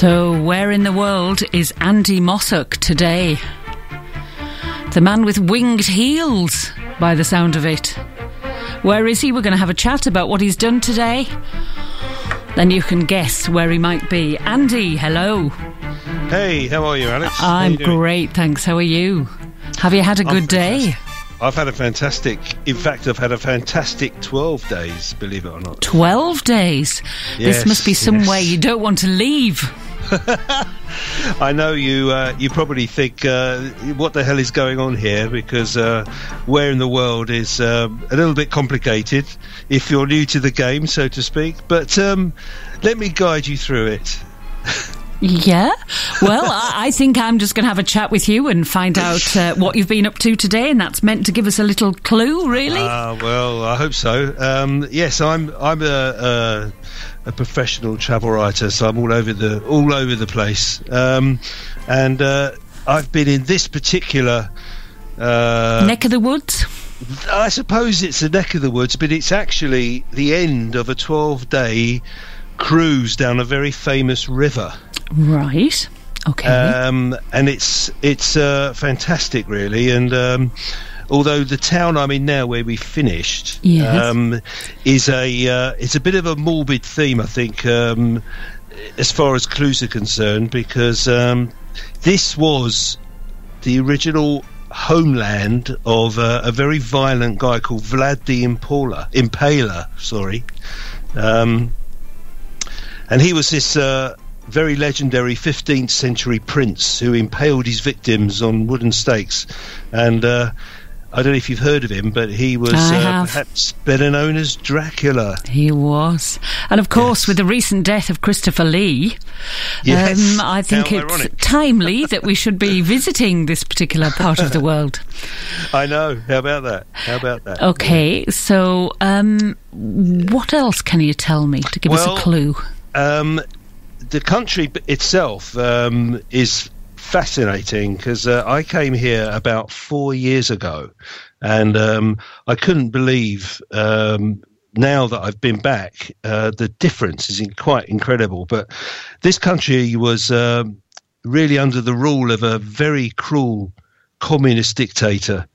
So, where in the world is Andy Mossock today? The man with winged heels, by the sound of it. Where is he? We're going to have a chat about what he's done today. Then you can guess where he might be. Andy, hello. Hey, how are you, Alex? I'm great, thanks. How are you? Have you had a good day? I've had a fantastic 12 days, believe it or not. 12 days? Yes, this must be somewhere you don't want to leave. I know you probably think, what the hell is going on here? Because where in the world is a little bit complicated if you're new to the game, so to speak. But let me guide you through it. Yeah? Well, I think I'm just going to have a chat with you and find out what you've been up to today, and that's meant to give us a little clue, really? Well, I hope so. Yes, I'm a professional travel writer, so I'm all over the place. And I've been in this particular neck of the woods. I suppose it's a neck of the woods, but it's actually the end of a 12-day cruise down a very famous river. Right. Okay. And it's fantastic, really. And although the town I'm in now, where we finished, yes. is it's a bit of a morbid theme, I think, as far as clues are concerned, because this was the original homeland of a very violent guy called Vlad the Impaler. Sorry. And he was this very legendary 15th century prince who impaled his victims on wooden stakes. And I don't know if you've heard of him, but he was perhaps better known as Dracula. He was. And of course, yes, with the recent death of Christopher Lee, yes, I think it's timely that we should be visiting this particular part of the world. I know. How about that? Okay, so what else can you tell me to give us a clue? The country itself is fascinating, because I came here about 4 years ago, and I couldn't believe now that I've been back, the difference is quite incredible. But this country was really under the rule of a very cruel communist dictator,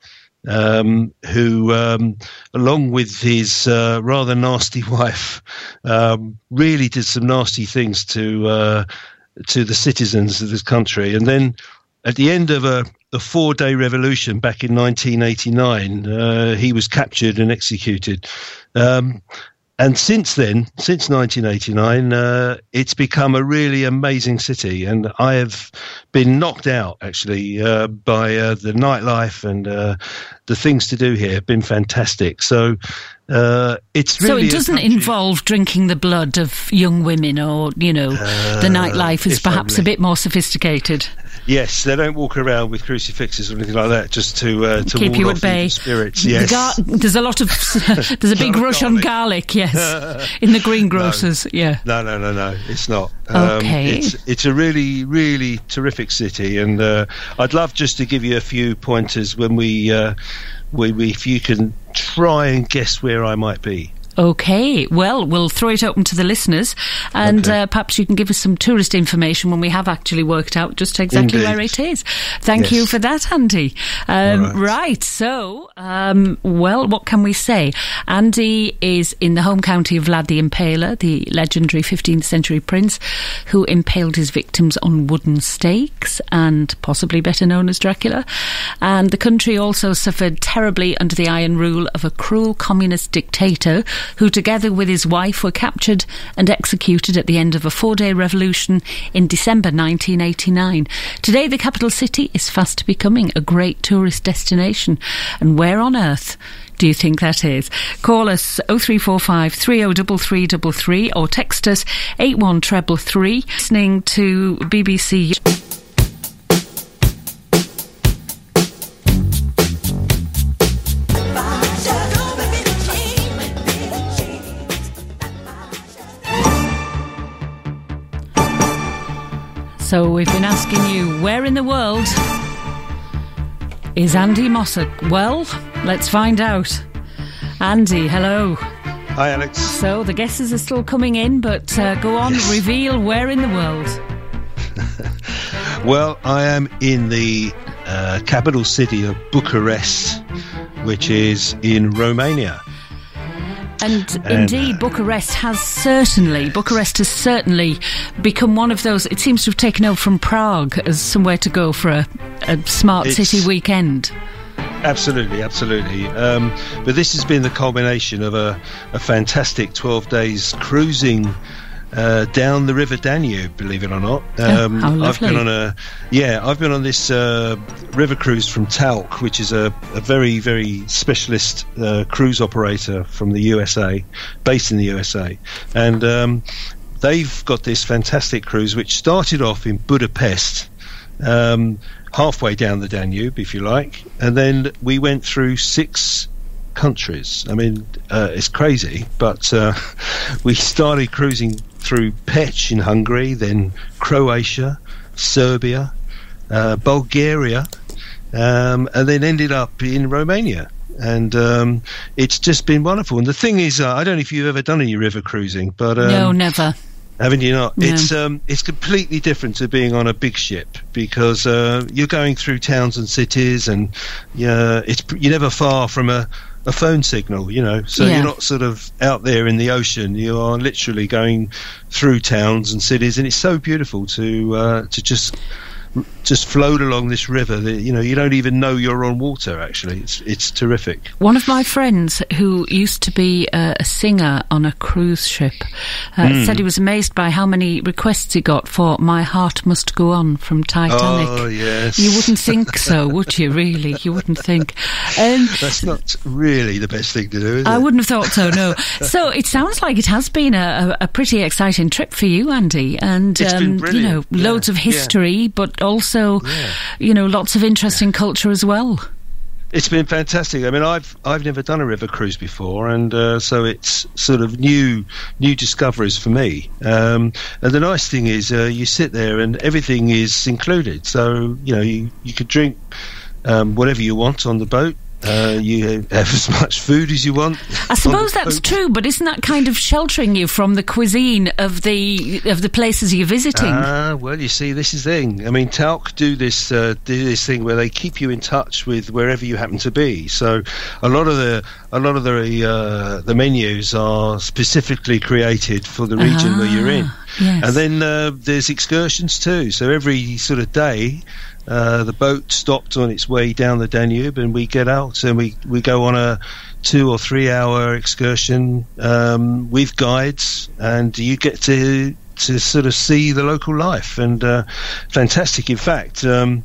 who, along with his rather nasty wife, really did some nasty things to the citizens of this country. And then at the end of a 4-day revolution back in 1989, he was captured and executed. And since then, since 1989, it's become a really amazing city. And I have been knocked out, actually, by the nightlife, and the things to do here have been fantastic. So it's really... So it doesn't involve drinking the blood of young women, or, the nightlife is perhaps a bit more sophisticated. Yes, they don't walk around with crucifixes or anything like that, just to keep you at bay. Spirits. Yes, there's a lot of there's a big rush on garlic. Yes, in the greengrocers. No. Yeah. No, it's not. Okay. It's a really, really terrific city, and I'd love just to give you a few pointers when we if you can try and guess where I might be. Okay, well, we'll throw it open to the listeners, and perhaps you can give us some tourist information when we have actually worked out just exactly where it is. Thank you for that, Andy. Right, so, well, what can we say? Andy is in the home county of Vlad the Impaler, the legendary 15th century prince who impaled his victims on wooden stakes, and possibly better known as Dracula. And the country also suffered terribly under the iron rule of a cruel communist dictator who, together with his wife, were captured and executed at the end of a 4-day revolution in December 1989. Today, the capital city is fast becoming a great tourist destination. And where on earth do you think that is? Call us 0345 303333 or text us 81333. Listening to BBC... So we've been asking you, where in the world is Andy Mossock? Well, let's find out. Andy, hello. Hi, Alex. So the guesses are still coming in, but go on, reveal where in the world. Well, I am in the capital city of Bucharest, which is in Romania. And indeed, Bucharest has certainly become one of those. It seems to have taken over from Prague as somewhere to go for a smart city weekend. Absolutely. But this has been the culmination of a fantastic 12 days cruising down the River Danube, believe it or not. I've been on this river cruise from Talc, which is a very, very specialist cruise operator from the USA, based in the USA. And they've got this fantastic cruise which started off in Budapest, halfway down the Danube, if you like, and then we went through 6 countries. I mean, it's crazy, but we started cruising through Pech in Hungary, then Croatia, Serbia, Bulgaria, and then ended up in Romania. And it's just been wonderful. And the thing is, I don't know if you've ever done any river cruising, but no, never. Haven't you not? No. It's completely different to being on a big ship, because you're going through towns and cities, and you're never far from a phone signal, so you're not sort of out there in the ocean. You are literally going through towns and cities, and it's so beautiful to just float along this river that you don't even know you're on water. Actually, it's terrific. One of my friends who used to be a singer on a cruise ship said he was amazed by how many requests he got for "My Heart Must Go On" from Titanic. Oh yes, you wouldn't think so, would you? Really, you wouldn't think. That's not really the best thing to do, is it? I wouldn't have thought so. No. So it sounds like it has been a pretty exciting trip for you, Andy, and it's been brilliant. Loads of history, but also lots of interesting culture as well. It's been fantastic. I mean, I've never done a river cruise before, and so it's sort of new discoveries for me. And the nice thing is, you sit there and everything is included. So you could drink whatever you want on the boat. You have as much food as you want. I suppose that's true, but isn't that kind of sheltering you from the cuisine of the places you're visiting? Well, you see, this is the thing. I mean, Talc do this thing where they keep you in touch with wherever you happen to be. So a lot of the menus are specifically created for the region where you're in. Yes. And then there's excursions too. So every sort of day, the boat stopped on its way down the Danube, and we get out and we go on a 2 or 3 hour excursion with guides, and you get to sort of see the local life, and fantastic. In fact,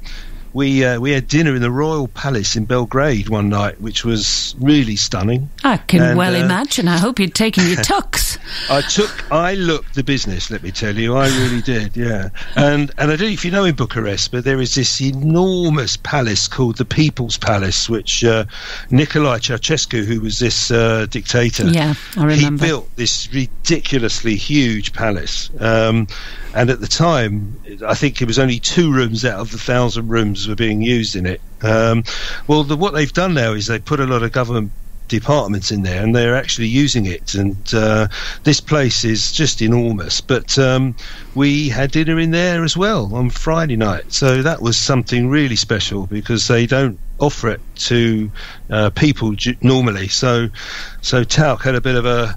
we had dinner in the Royal Palace in Belgrade one night, which was really stunning. I can well imagine. I hope you'd taken your tux. I looked the business, let me tell you. I really did, yeah. And I don't know if you know in Bucharest, but there is this enormous palace called the People's Palace, which Nicolae Ceausescu, who was this dictator, yeah, I remember. He built this ridiculously huge palace. And at the time, I think it was only 2 rooms out of the 1,000 rooms were being used in it. What they've done now is they put a lot of government departments in there, and they're actually using it, and this place is just enormous. But we had dinner in there as well on Friday night, so that was something really special, because they don't offer it to people normally. So Talc had a bit of a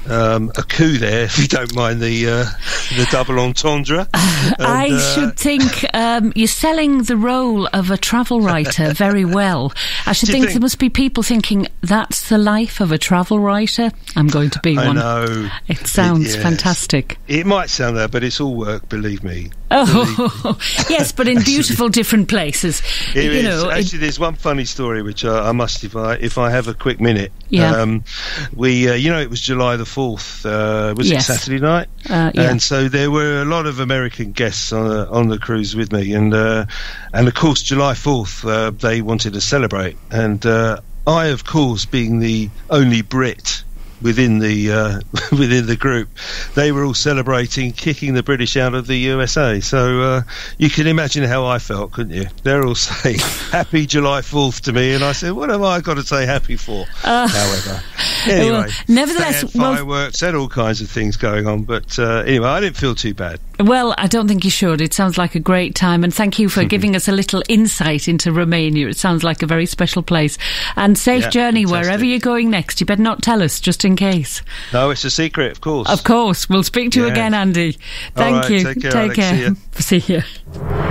coup there, if you don't mind the double entendre. I should think you're selling the role of a travel writer very well. I should think there must be people thinking, that's the life of a travel writer. I'm going to be one. I know. It sounds fantastic. It might sound that, but it's all work, believe me. Oh, yes, but in beautiful different places. It is. Actually, there's one funny story which I must, if I have a quick minute. Yeah. It was July the 4th. Was it Saturday night? Yeah. And so there were a lot of American guests on the cruise with me, and of course July 4th they wanted to celebrate, and I, of course, being the only Brit within the group, they were all celebrating kicking the British out of the USA. So you can imagine how I felt, couldn't you? They're all saying Happy July 4th to me, and I said, what have I got to say happy for? However, Anyway, well, nevertheless, fireworks and all kinds of things going on. But anyway, I didn't feel too bad. Well, I don't think you should. It sounds like a great time, and thank you for giving us a little insight into Romania. It sounds like a very special place. And safe journey wherever you're going next. You better not tell us, just in case. No, it's a secret, of course. Of course. We'll speak to you again, Andy. Thank you. Take care. See you.